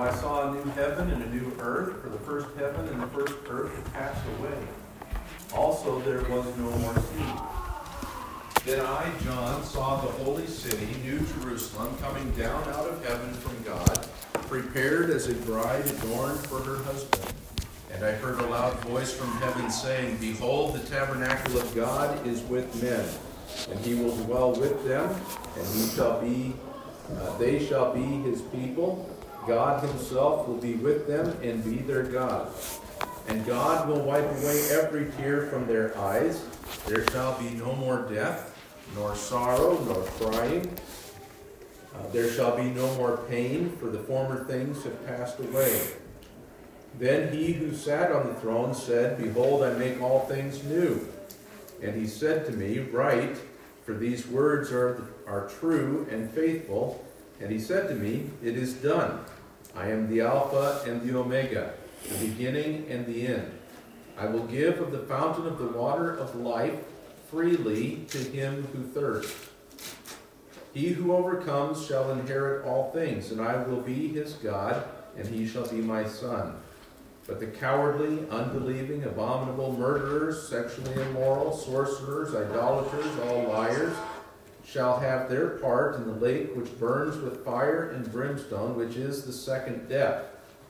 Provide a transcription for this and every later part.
I saw a new heaven and a new earth, for the first heaven and the first earth had passed away. Also there was no more sea. Then I, John, saw the holy city, New Jerusalem, coming down out of heaven from God, prepared as a bride adorned for her husband. And I heard a loud voice from heaven saying, Behold, the tabernacle of God is with men, and he will dwell with them, and they shall be his people. God himself will be with them and be their God. And God will wipe away every tear from their eyes. There shall be no more death, nor sorrow, nor crying. There shall be no more pain, for the former things have passed away. Then he who sat on the throne said, Behold, I make all things new. And he said to me, Write, for these words are true and faithful. And he said to me, It is done. I am the Alpha and the Omega, the beginning and the end. I will give of the fountain of the water of life freely to him who thirsts. He who overcomes shall inherit all things, and I will be his God, and he shall be my son. But the cowardly, unbelieving, abominable, murderers, sexually immoral, sorcerers, idolaters, all liars, shall have their part in the lake which burns with fire and brimstone, which is the second death.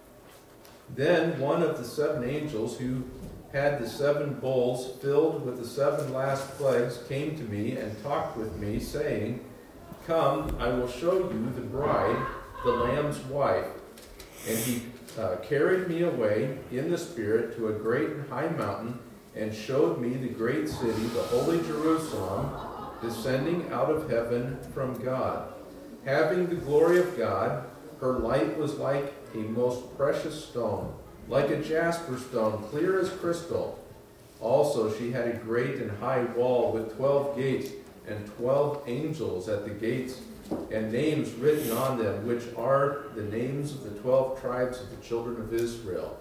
Then one of the seven angels who had the seven bowls filled with the seven last plagues came to me and talked with me, saying, Come, I will show you the bride, the Lamb's wife. And he carried me away in the Spirit to a great and high mountain, and showed me the great city, the holy Jerusalem, descending out of heaven from God. Having the glory of God, her light was like a most precious stone, like a jasper stone, clear as crystal. Also she had a great and high wall with 12 gates, and 12 angels at the gates, and names written on them, which are the names of the 12 tribes of the children of Israel.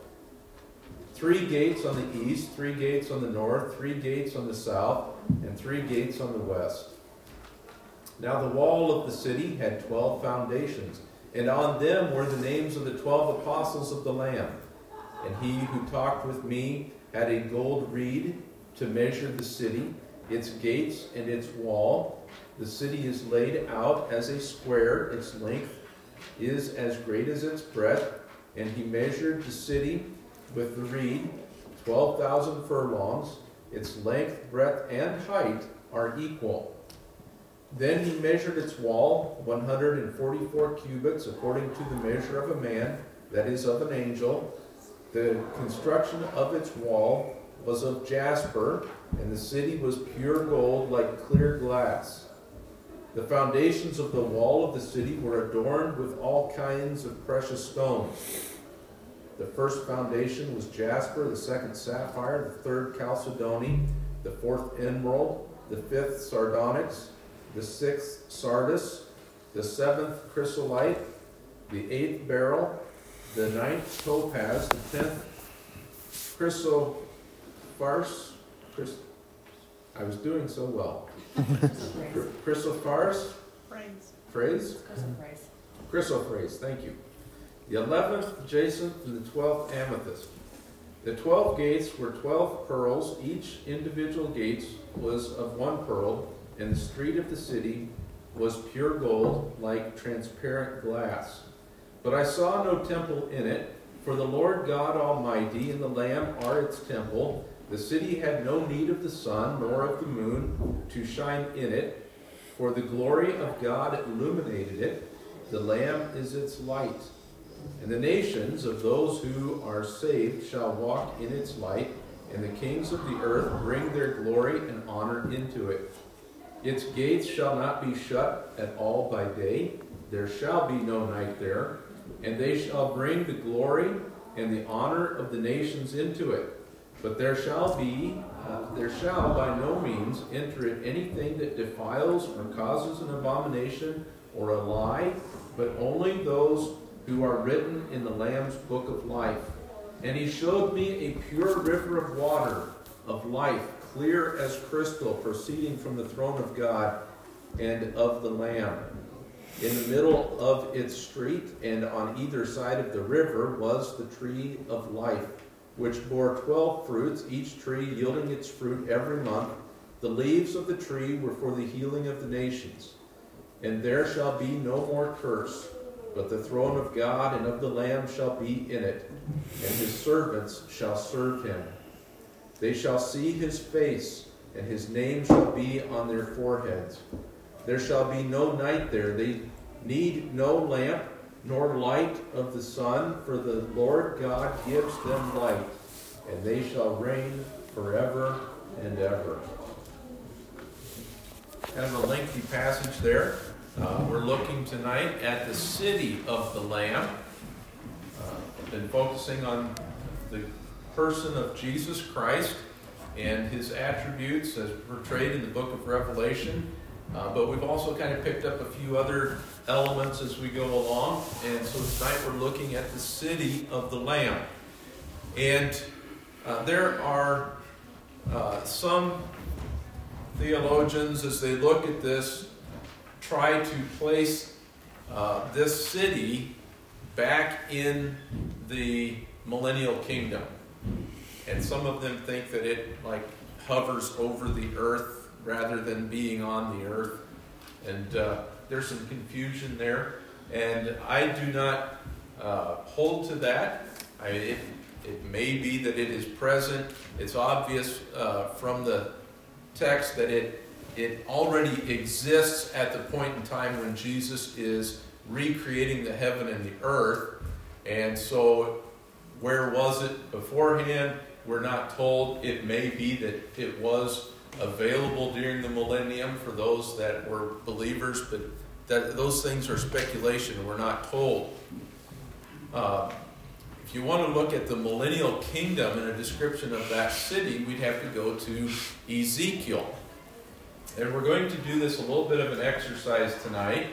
3 gates on the east, 3 gates on the north, 3 gates on the south, and 3 gates on the west. Now the wall of the city had 12 foundations, and on them were the names of the 12 apostles of the Lamb. And he who talked with me had a gold reed to measure the city, its gates and its wall. The city is laid out as a square, its length is as great as its breadth. And he measured the city with the reed, 12,000 furlongs. Its length, breadth, and height are equal. Then he measured its wall, 144 cubits, according to the measure of a man, that is, of an angel. The construction of its wall was of jasper, and the city was pure gold like clear glass. The foundations of the wall of the city were adorned with all kinds of precious stones. The first foundation was jasper, the second sapphire, the third chalcedony, the fourth emerald, the fifth sardonyx, the sixth sardis, the seventh chrysolite, the eighth beryl, the ninth topaz, the 10th chrysoprase. I was doing so well. Chrysoprase? Phrase? Chrysoprase, thank you. The 11th jacinth and the 12th amethyst. The 12 gates were 12 pearls. Each individual gate was of 1 pearl, and the street of the city was pure gold, like transparent glass. But I saw no temple in it, for the Lord God Almighty and the Lamb are its temple. The city had no need of the sun nor of the moon to shine in it, for the glory of God illuminated it. The Lamb is its light. And the nations of those who are saved shall walk in its light, and the kings of the earth bring their glory and honor into it. Its gates shall not be shut at all by day. There shall be no night there. And they shall bring the glory and the honor of the nations into it. But there shall by no means enter it anything that defiles or causes an abomination or a lie, but only those who are written in the Lamb's book of life. And he showed me a pure river of water of life, clear as crystal, proceeding from the throne of God and of the Lamb. In the middle of its street and on either side of the river was the tree of life, which bore 12 fruits, each tree yielding its fruit every month. The leaves of the tree were for the healing of the nations. And there shall be no more curse, but the throne of God and of the Lamb shall be in it, and his servants shall serve him. They shall see his face, and his name shall be on their foreheads. There shall be no night there. They need no lamp, nor light of the sun, for the Lord God gives them light, and they shall reign forever and ever. Kind of a lengthy passage there. We're looking tonight at the city of the Lamb. Been focusing on the person of Jesus Christ and his attributes as portrayed in the book of Revelation. But we've also kind of picked up a few other elements as we go along. And so tonight we're looking at the city of the Lamb. And there are some theologians, as they look at this, try to place this city back in the millennial kingdom. And some of them think that it hovers over the earth rather than being on the earth. And there's some confusion there. And I do not hold to that. It may be that it is present. It's obvious from the text that it already exists at the point in time when Jesus is recreating the heaven and the earth. And so where was it beforehand? We're not told. It may be that it was available during the millennium for those that were believers, but those things are speculation. We're not told. If you want to look at the millennial kingdom and a description of that city, we'd have to go to Ezekiel. And we're going to do this a little bit of an exercise tonight.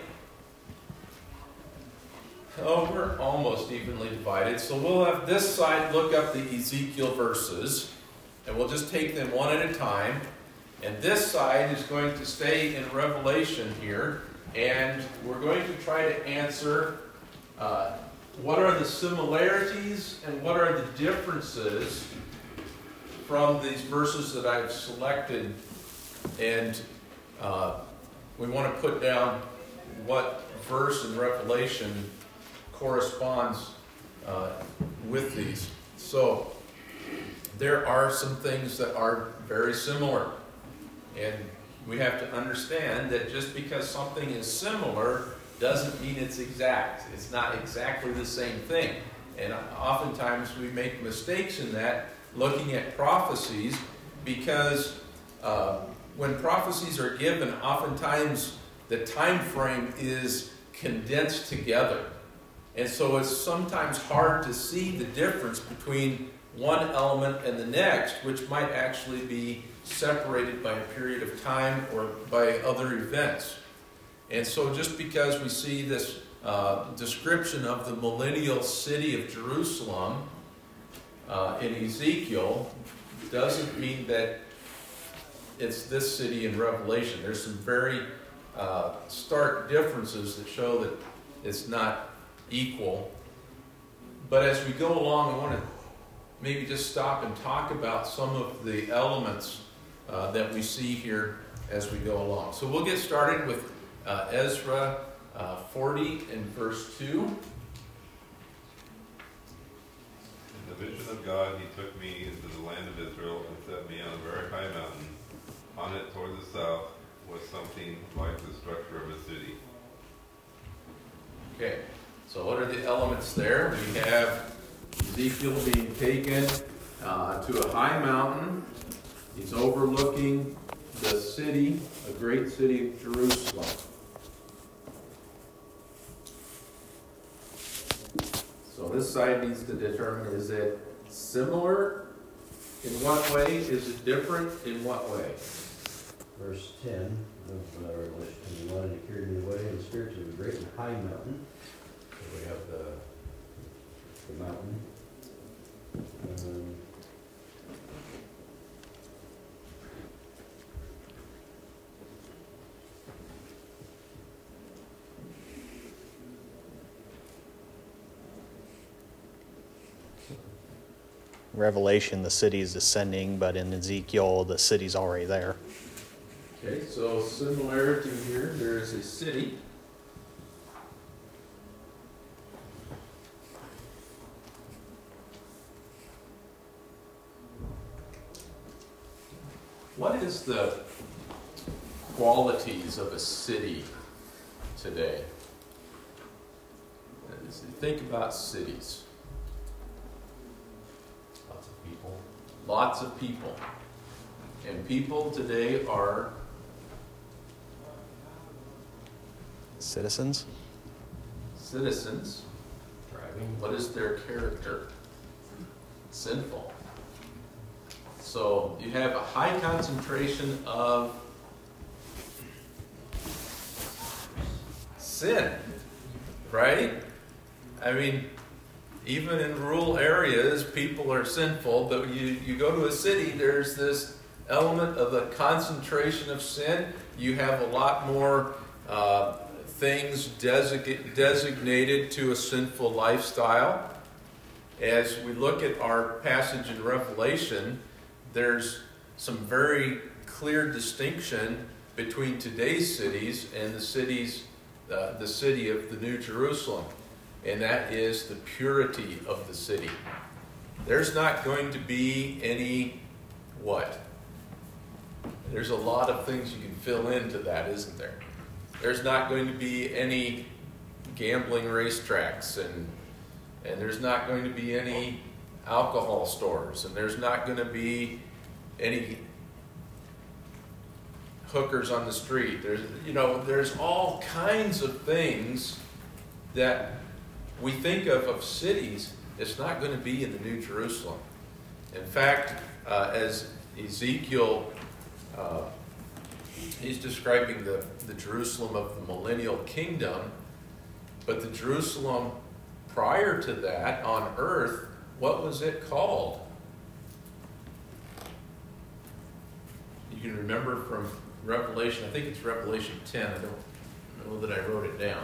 Oh, we're almost evenly divided. So we'll have this side look up the Ezekiel verses, and we'll just take them one at a time. And this side is going to stay in Revelation here, and we're going to try to answer what are the similarities and what are the differences from these verses that I've selected. And we want to put down what verse in Revelation corresponds with these. So there are some things that are very similar. And we have to understand that just because something is similar doesn't mean it's exact. It's not exactly the same thing. And oftentimes we make mistakes in that, looking at prophecies, because when prophecies are given, oftentimes the time frame is condensed together. And so it's sometimes hard to see the difference between one element and the next, which might actually be separated by a period of time or by other events. And so just because we see this description of the millennial city of Jerusalem in Ezekiel doesn't mean that it's this city in Revelation. There's some very stark differences that show that it's not equal. But as we go along, I want to maybe just stop and talk about some of the elements that we see here as we go along. So we'll get started with Ezra 40 and verse 2. In the vision of God, he took me into the land of Israel and set me on a very high mountain. On it toward the south was something like the structure of a city. Okay, so what are the elements there? We have Ezekiel being taken to a high mountain. He's overlooking the city, a great city of Jerusalem. So this side needs to determine, is it similar? In what way? Is it different? In what way? Verse 10 of Revelation 21, and he carried me away in the spirit to a great and high mountain. So we have the mountain. Revelation, the city is descending, but in Ezekiel, the city's already there. Okay, so similarity here, there is a city. What is the qualities of a city today? As you think about cities. Lots of people. Lots of people. And people today are Citizens? citizens. Driving. What is their character? Sinful. So you have a high concentration of sin, right? I mean, even in rural areas, people are sinful, but you go to a city, there's this element of a concentration of sin. You have a lot more things designated to a sinful lifestyle. As we look at our passage in Revelation, there's some very clear distinction between today's cities and the city of the New Jerusalem, and that is the purity of the city. There's not going to be any what? There's a lot of things you can fill into that, isn't there? There's not going to be any gambling racetracks, and there's not going to be any alcohol stores, and there's not going to be any hookers on the street. There's all kinds of things that we think of cities. It's not going to be in the New Jerusalem. In fact, as Ezekiel, he's describing the Jerusalem of the millennial kingdom, but the Jerusalem prior to that on earth, what was it called? You can remember from Revelation, I think it's Revelation 10, I don't know that I wrote it down.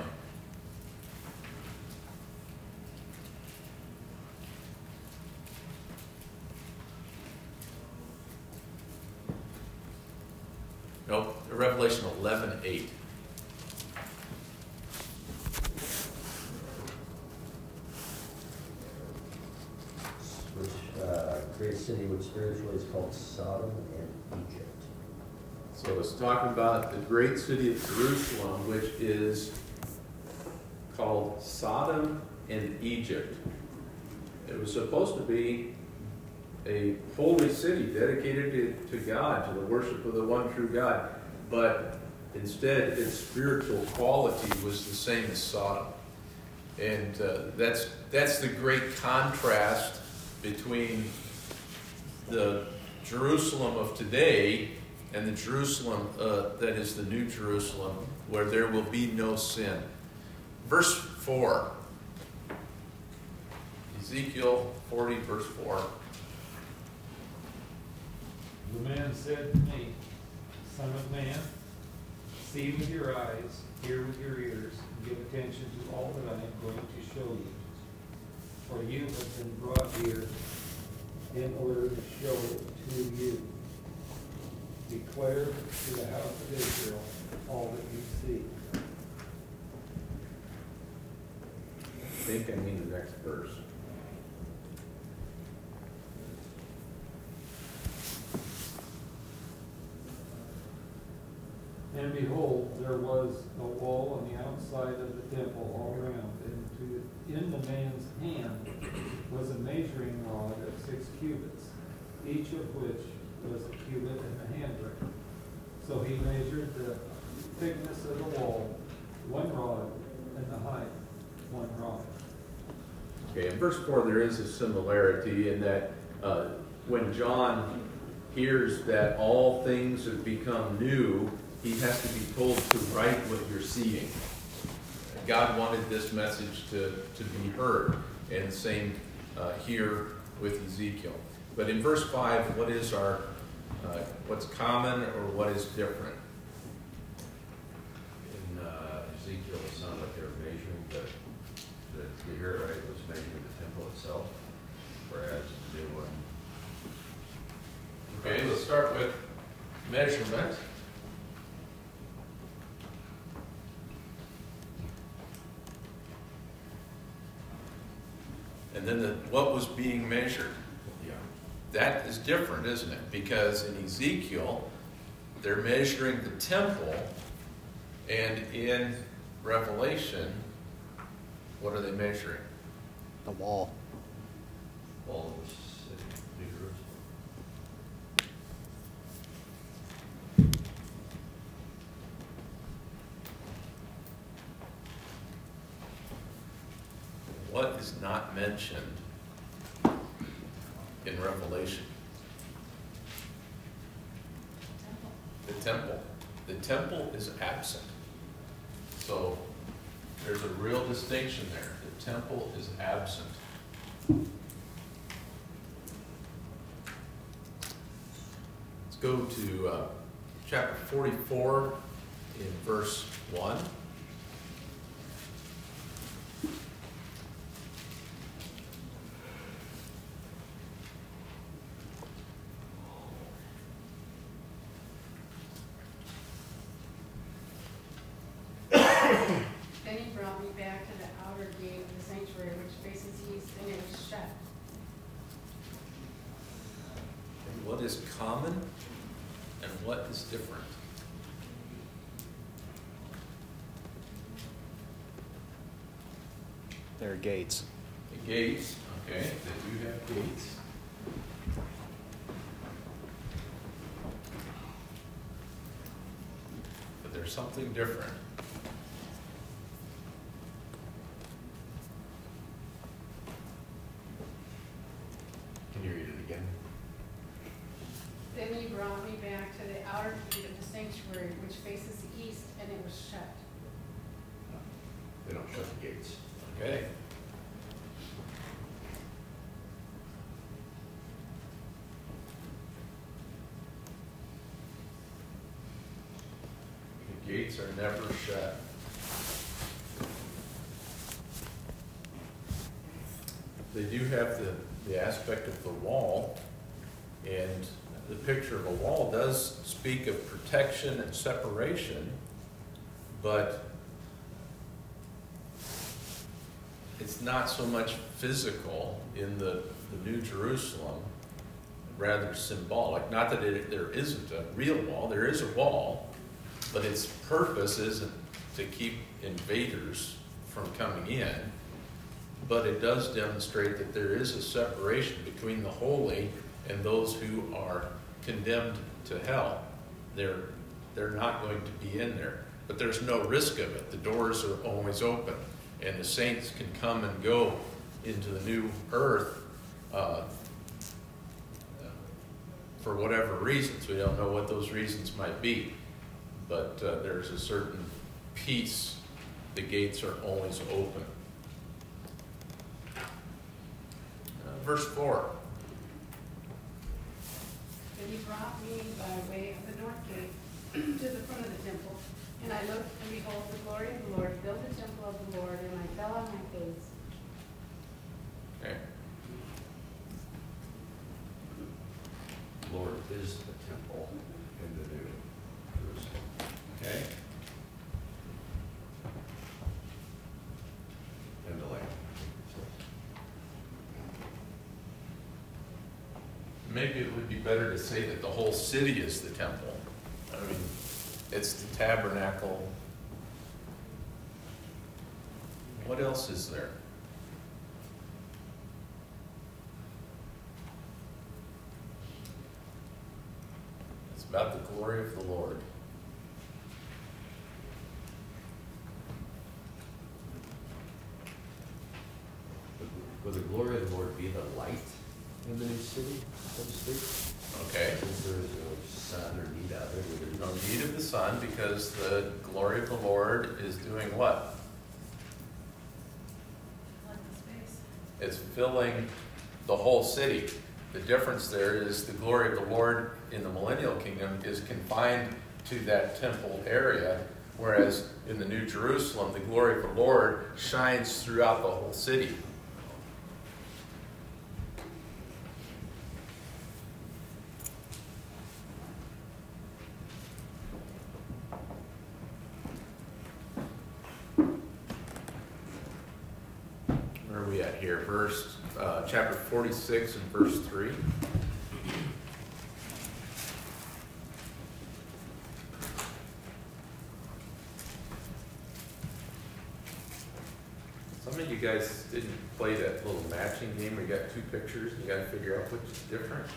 Nope, Revelation 11:8. Which great city, which spiritually is called Sodom and Egypt. So it's talking about the great city of Jerusalem, which is called Sodom and Egypt. It was supposed to be a holy city dedicated to God, to the worship of the one true God. But instead, its spiritual quality was the same as Sodom. And that's the great contrast between the Jerusalem of today and the Jerusalem that is the New Jerusalem, where there will be no sin. Verse 4. Ezekiel 40, verse 4. The man said to me, Son of man, see with your eyes, hear with your ears, and give attention to all that I am going to show you. For you have been brought here in order to show it to you. Declare to the house of Israel all that you see. I think I mean the next verse. And behold, there was a wall on the outside of the temple all around, and in the man's hand was a measuring rod of 6 cubits, each of which was a cubit and a handbreadth. So he measured the thickness of the wall, 1 rod, and the height, 1 rod. Okay, in verse 4 there is a similarity in that when John hears that all things have become new, he has to be told to write what you're seeing. God wanted this message to be heard, and same here with Ezekiel. But in verse 5, what is what's common or what is different? In Ezekiel, it sounded like they were measuring, but did you hear it right? It was measuring the temple itself. start with measurement. And then what was being measured. Yeah. That is different, isn't it? Because in Ezekiel, they're measuring the temple, and in Revelation, what are they measuring? The wall. All of us, New Jerusalem. What is not mentioned in Revelation? The temple. The temple is absent. So there's a real distinction there. The temple is absent. Let's go to chapter 44 in verse 1. Then he brought me back to the outer gate of the sanctuary, which faces east, and it was shut. And what is common and what is different? There are gates. The gates, okay, they do have gates. But there's something different. Can you read it again? Then he brought me back to the outer gate of the sanctuary, which faces the east, and it was shut. They don't shut the gates. Okay. The gates are never shut. They do have the aspect of the wall, and the picture of a wall does speak of protection and separation, but it's not so much physical in the New Jerusalem, rather symbolic. Not that there isn't a real wall, there is a wall, but its purpose isn't to keep invaders from coming in, but it does demonstrate that there is a separation between the holy and those who are condemned to hell. They're not going to be in there, but there's no risk of it. The doors are always open, and the saints can come and go into the new earth for whatever reasons. We don't know what those reasons might be, but there's a certain peace. The gates are always open. Verse 4. Then he brought me by way of the north gate to the front of the temple, and I looked, and behold, the glory of the Lord filled the temple of the Lord, and I fell on my face. Okay. Lord is the temple in the New Jerusalem. Okay. And the Lamb. Maybe it would be better to say that the whole city is the temple. I mean, it's the tabernacle. What else is there? It's about the glory of the Lord. Will the glory of the Lord be the light in the new city, so to speak? Okay. Since there is no sun or need out there, There's no need of the sun because the glory of the Lord is doing what? Let the space. It's filling the whole city. The difference there is the glory of the Lord in the millennial kingdom is confined to that temple area, whereas in the New Jerusalem, the glory of the Lord shines throughout the whole city. at here, chapter 46 and verse 3. Some of you guys didn't play that little matching game where you got two pictures and you got to figure out which is different.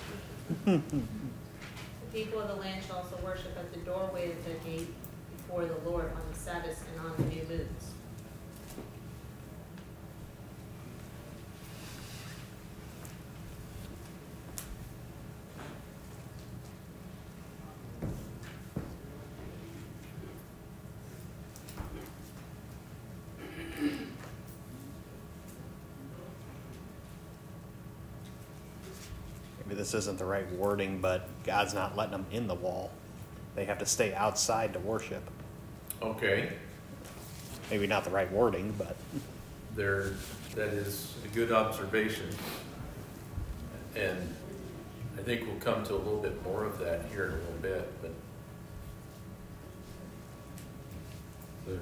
The people of the land shall also worship at the doorway of the gate before the Lord on the Sabbaths and on the new moons. Maybe this isn't the right wording, but God's not letting them in the wall. They have to stay outside to worship. Okay, Maybe not the right wording, but that is a good observation. And I think we'll come to a little bit more of that here in a little bit, but There's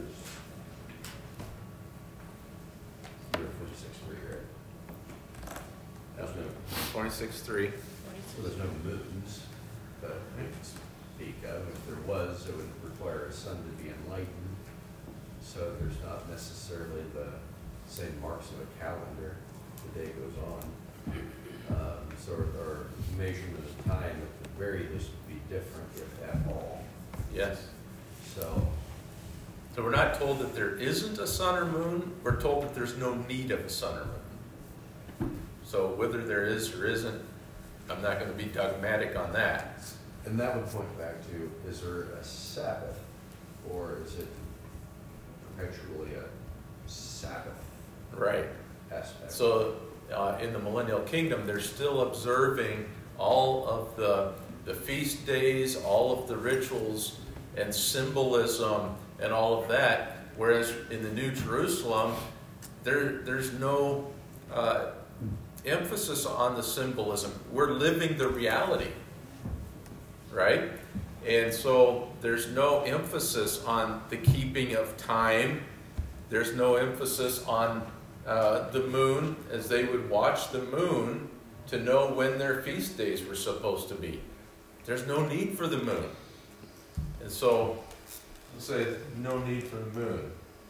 46:3, right? There's no, 26:3. so there's no moons, but I can speak of, if there was, it would require a sun to be enlightened. So there's not necessarily the same marks of a calendar, the day goes on. So our measurement of time at the very least would be different, if at all. Yes. So, So we're not told that there isn't a sun or moon, we're told that there's no need of a sun or moon. So whether there is or isn't, I'm not going to be dogmatic on that. and that would point back to, is there a Sabbath, or is it perpetually a Sabbath Right. aspect? So in the millennial kingdom, they're still observing all of the feast days, all of the rituals and symbolism and all of that. Whereas in the New Jerusalem, there's no emphasis on the symbolism. We're living the reality, right? And so there's no emphasis on the keeping of time. There's no emphasis on the moon, as they would watch the moon to know when their feast days were supposed to be. There's no need for the moon. And so, we'll say no need for the moon.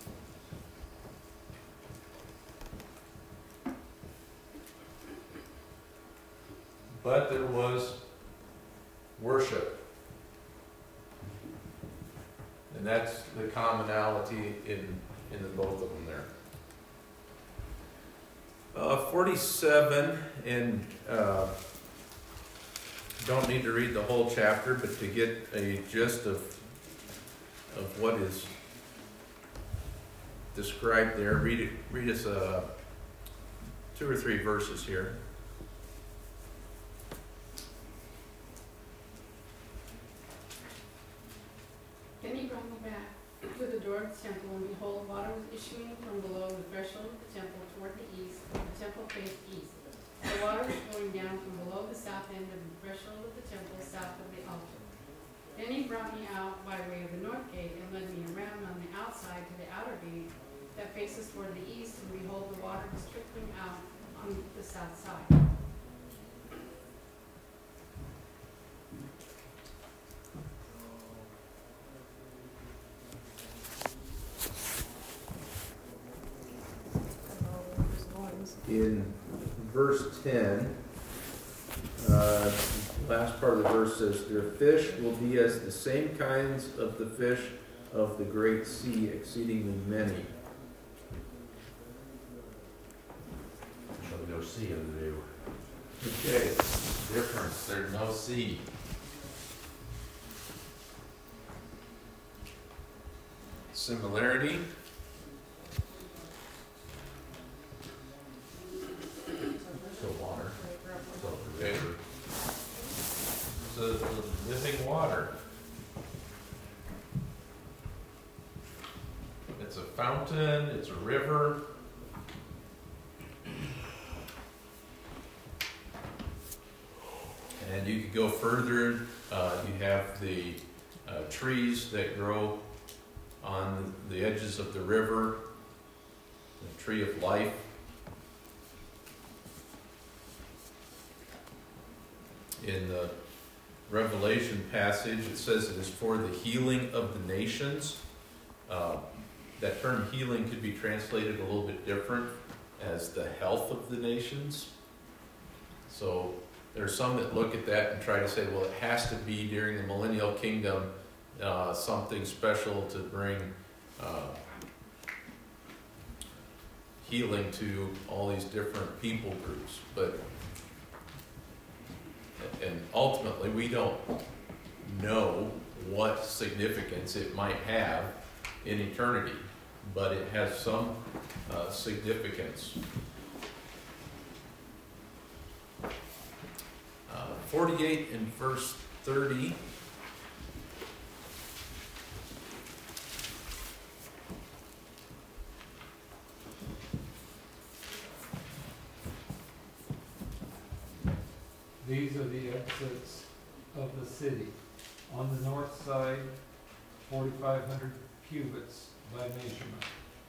But there was worship. And that's the commonality in the both of them there. 47, and don't need to read the whole chapter, but to get a gist of what is described there, read us 2 or 3 verses here. Then he brought me back to the door of the temple, and behold, water was issuing from below the threshold of the temple toward the east, and the temple faced east. The water was flowing down from below the south end of the threshold of the temple, south of the altar. Then he brought me out by way of the north gate, and led me around on the outside to the outer gate that faces toward the east, and behold, the water was trickling out on the south side. In verse 10, last part of the verse says, their fish will be as the same kinds of the fish of the great sea, exceedingly many. Shall be no sea in the new. Okay, difference, there's no sea. Similarity. Still water. Still the Okay. river. The living water. It's a fountain, it's a river. And you could go further, you have the trees that grow on the edges of the river, the tree of life. in the Revelation passage, it says it is for the healing of the nations. That term healing could be translated a little bit different as the health of the nations. So there are some that look at that and try to say, well, it has to be during the millennial kingdom, something special to bring healing to all these different people groups. And ultimately, we don't know what significance it might have in eternity, but it has some significance. 48 and verse 30. These are the exits of the city. On the north side, 4,500 cubits by measurement.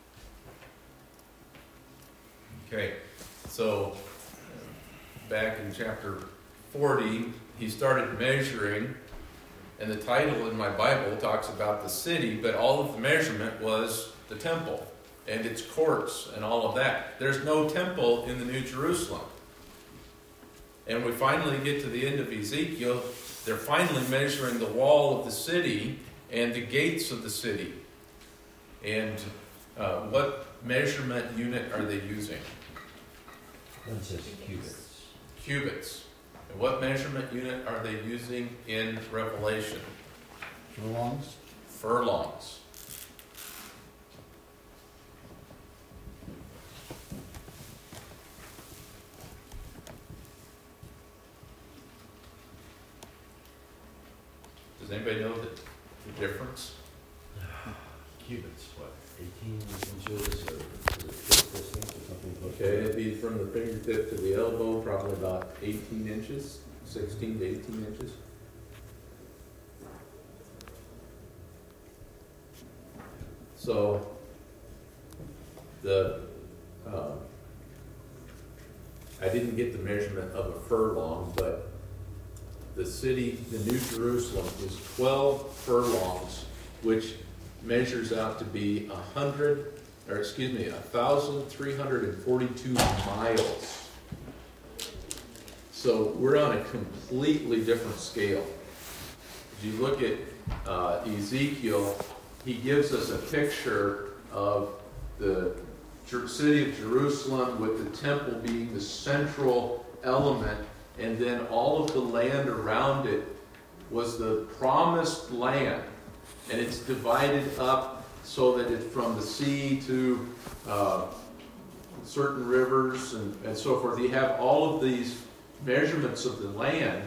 Okay, so back in chapter 40, he started measuring, and the title in my Bible talks about the city, but all of the measurement was the temple and its courts and all of that. There's no temple in the New Jerusalem. And we finally get to the end of Ezekiel, they're finally measuring the wall of the city and the gates of the city. And what measurement unit are they using? One says cubits. Cubits. And what measurement unit are they using in Revelation? Furlongs? Furlongs. Does anybody know the difference? Cubits, what, 18 inches or foot distance or something? Okay, it'd be from the fingertip to the elbow, probably about 18 inches, 16 to 18 inches. So, I didn't get the measurement of a furlong, but the city, the New Jerusalem, is 12 furlongs, which measures out to be 1,342 miles. So we're on a completely different scale. If you look at Ezekiel, he gives us a picture of the city of Jerusalem with the temple being the central element, and then all of the land around it was the promised land. And it's divided up so that it's from the sea to certain rivers and so forth. You have all of these measurements of the land.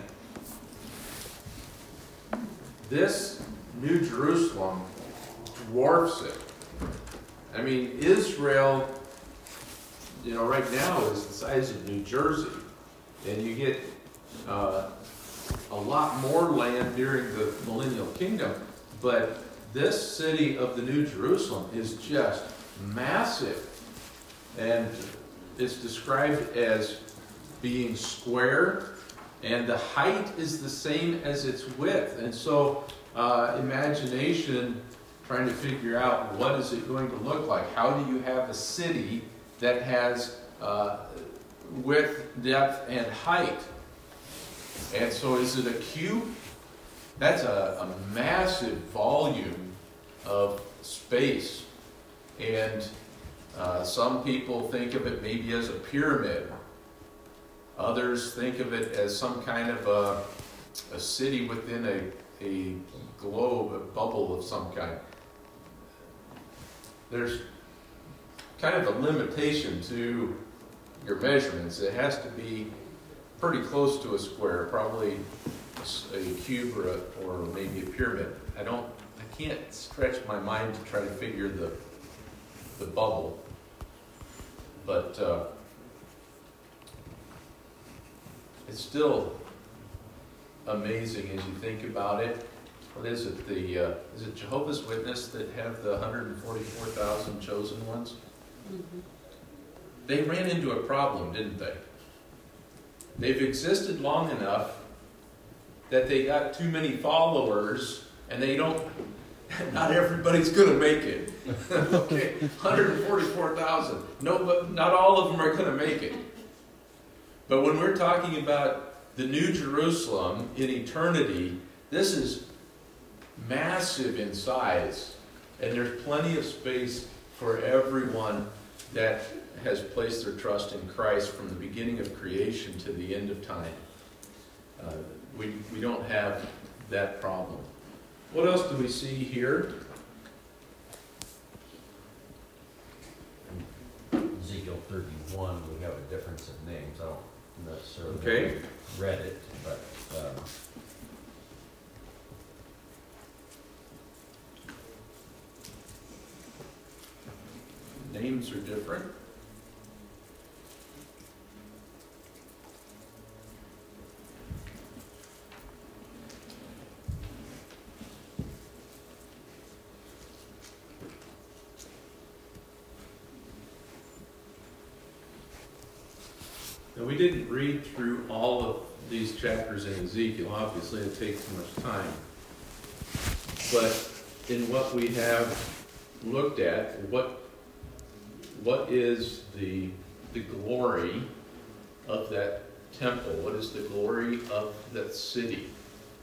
This New Jerusalem dwarfs it. I mean, Israel, right now is the size of New Jersey. And you get a lot more land during the millennial kingdom. But this city of the New Jerusalem is just massive. And it's described as being square, and the height is the same as its width. And so imagination, trying to figure out what is it going to look like. How do you have a city that has width, depth, and height? And so is it a cube? That's a massive volume of space. And some people think of it maybe as a pyramid. Others think of it as some kind of a city within a globe, a bubble of some kind. There's kind of a limitation to your measurements. It has to be pretty close to a square, probably a cube or maybe a pyramid. I can't stretch my mind to try to figure the bubble, but it's still amazing as you think about it. What is it? Is it Jehovah's Witness that have the 144,000 chosen ones? Mm-hmm. They ran into a problem, didn't they? They've existed long enough that they got too many followers and they don't, not everybody's going to make it. Okay, 144,000. No, but not all of them are going to make it. But when we're talking about the New Jerusalem in eternity, this is massive in size, and there's plenty of space for everyone that has placed their trust in Christ from the beginning of creation to the end of time. We don't have that problem. What else do we see here? Ezekiel 31, we have a difference of names. I don't necessarily Okay. read it, but Names are different. Now, we didn't read through all of these chapters in Ezekiel. Obviously, it takes too much time. But in what we have looked at, what is the glory of that temple? What is the glory of that city?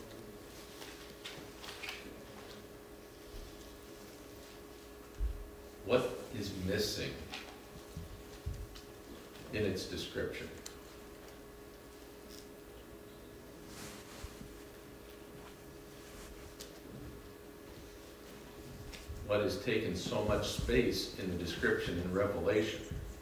What is missing in its description? What has taken so much space in the description in Revelation?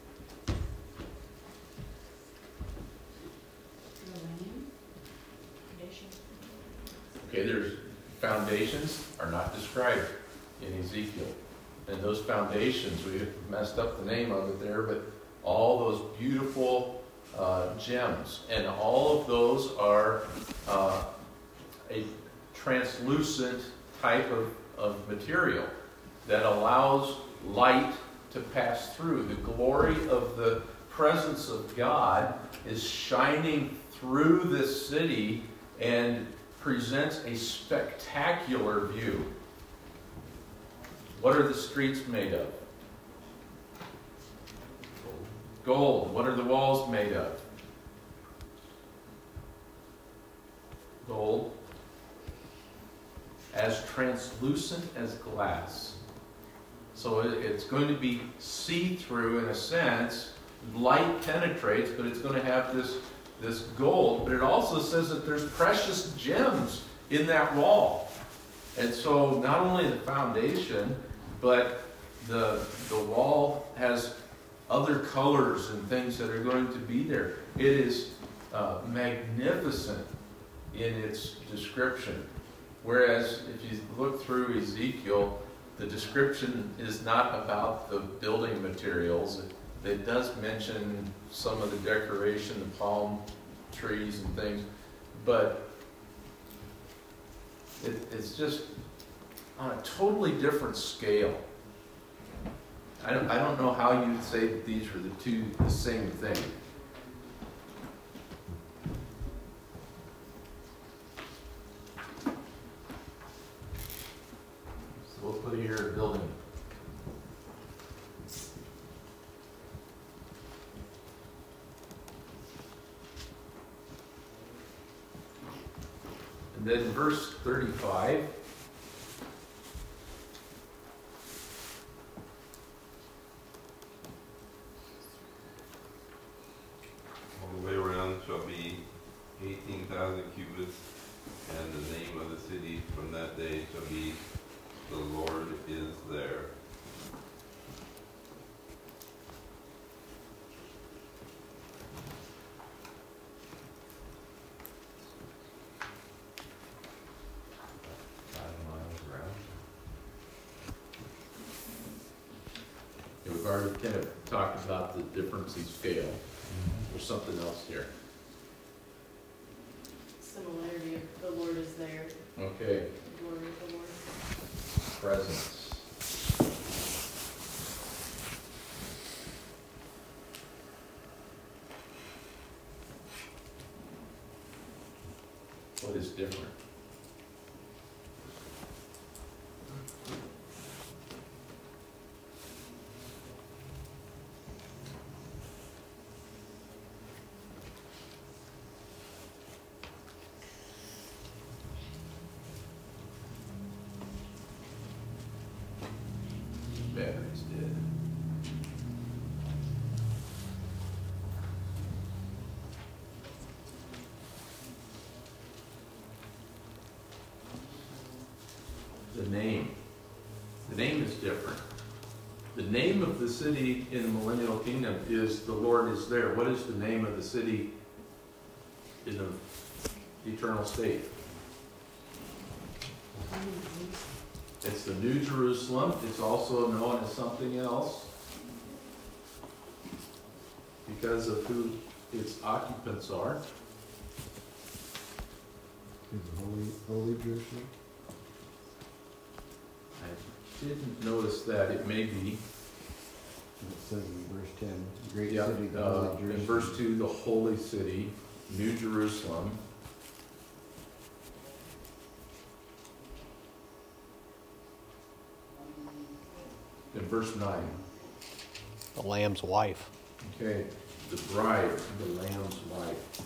Okay, there's foundations are not described in Ezekiel. And those foundations, we messed up the name of it there, but all those beautiful gems. And all of those are a translucent type of material that allows light to pass through. The glory of the presence of God is shining through this city and presents a spectacular view. What are the streets made of? Gold. What are the walls made of? Gold. As translucent as glass. So it's going to be see-through in a sense. Light penetrates, but it's going to have this gold. But it also says that there's precious gems in that wall. And so not only the foundation, but the wall has other colors and things that are going to be there. It is magnificent in its description. Whereas if you look through Ezekiel, the description is not about the building materials. It does mention some of the decoration, the palm trees and things, but it's just on a totally different scale. I don't know how you'd say that these are the same thing. So we'll put here building. And then verse 35. All the way around shall be 18,000 cubits, and the name of the city from that day shall be, the Lord is there. We've already kind of talked about the difference in scale. There's something else here. Similarity of the Lord is there, Okay, the glory of the Lord. presence. What is different? Battery's dead. The name. The name is different. The name of the city in the millennial kingdom is the Lord is there. What is the name of the city in the eternal state? It's the New Jerusalem. It's also known as something else because of who its occupants are. Is it Holy Jerusalem? I didn't notice that. It may be. It says in verse 10, great Yeah, city, the Holy Jerusalem. in verse 2, the holy city, New Jerusalem. In verse 9, The Lamb's wife. okay, the bride, the Lamb's wife.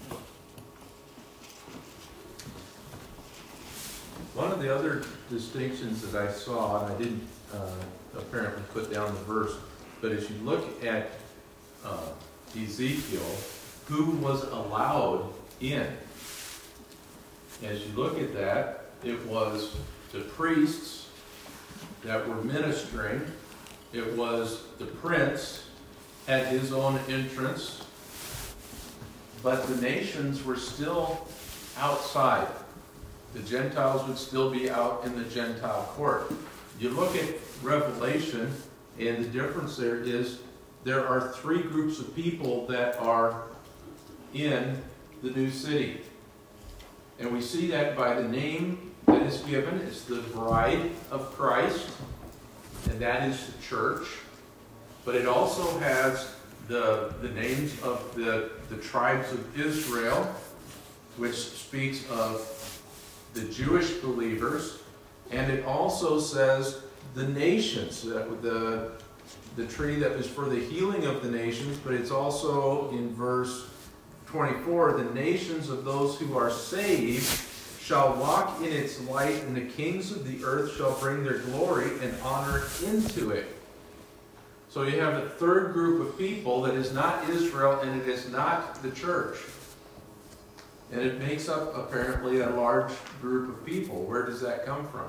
One of the other distinctions that I saw, and I didn't apparently put down the verse, but as you look at Ezekiel, who was allowed in? As you look at that, it was the priests that were ministering. It was the prince at his own entrance, but the nations were still outside. The Gentiles would still be out in the Gentile court. You look at Revelation, and the difference there is there are three groups of people that are in the new city. And we see that by the name that is given. It's the bride of Christ, and that is the church. But it also has the names of the tribes of Israel, which speaks of the Jewish believers, and it also says the nations, the tree that was for the healing of the nations, but it's also in verse 24, the nations of those who are saved shall walk in its light, and the kings of the earth shall bring their glory and honor into it. So you have a third group of people that is not Israel, and it is not the church. And it makes up, apparently, a large group of people. Where does that come from?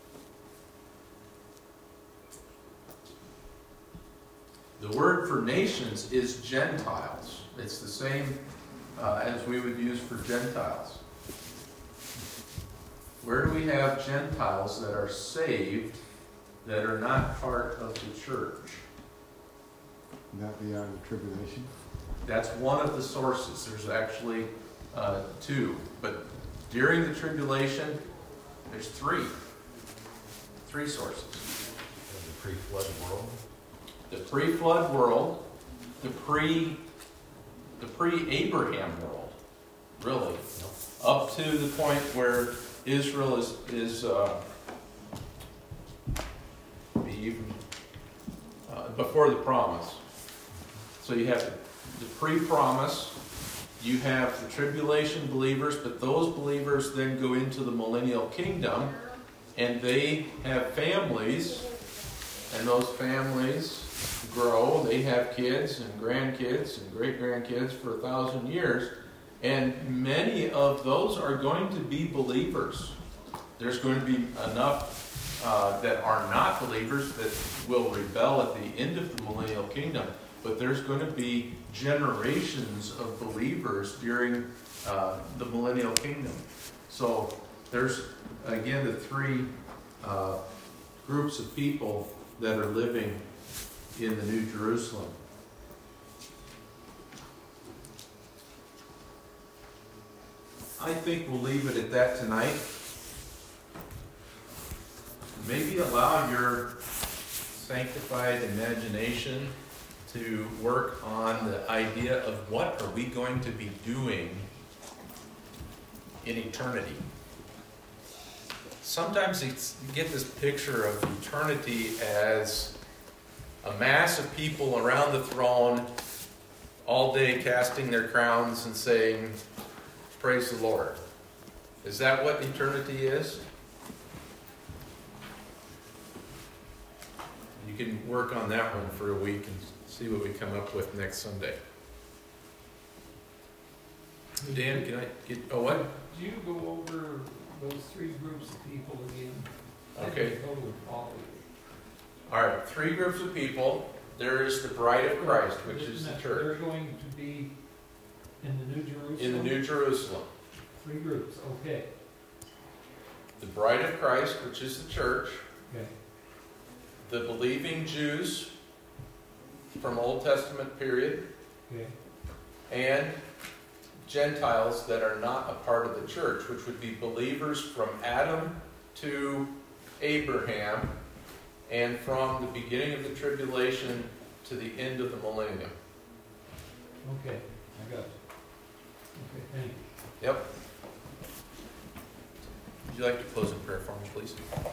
The word for nations is Gentiles. It's the same as we would use for Gentiles. Where do we have Gentiles that are saved that are not part of the church? Not beyond the tribulation. That's one of the sources. There's actually two. But during the tribulation, there's three. Three sources. The pre-flood world. The pre-flood world, the pre-Abraham world, really, up to the point where Israel is before the promise. So you have the pre-promise, you have the tribulation believers, but those believers then go into the millennial kingdom, and they have families, and those families grow. They have kids and grandkids and great-grandkids for 1,000 years, and many of those are going to be believers. There's going to be enough that are not believers that will rebel at the end of the millennial kingdom, but there's going to be generations of believers during the millennial kingdom. So there's, again, the three groups of people that are living in the New Jerusalem. I think we'll leave it at that tonight. Maybe allow your sanctified imagination to work on the idea of what are we going to be doing in eternity. Sometimes you get this picture of eternity as a mass of people around the throne all day casting their crowns and saying, "Praise the Lord." Is that what eternity is? You can work on that one for a week and see what we come up with next Sunday. Dan, can I get, oh, what? Do you go over those three groups of people again? Okay. Go with all of you. All right, 3 groups of people. There is the bride of Christ, which is the church. They're going to be in the New Jerusalem? In the New Jerusalem. 3 groups, okay. The bride of Christ, which is the church. Okay. The believing Jews from Old Testament period. Okay. And Gentiles that are not a part of the church, which would be believers from Adam to Abraham, and from the beginning of the tribulation to the end of the millennium. Okay, I got you. Okay, thank you. Yep. Would you like to close in prayer for me, please?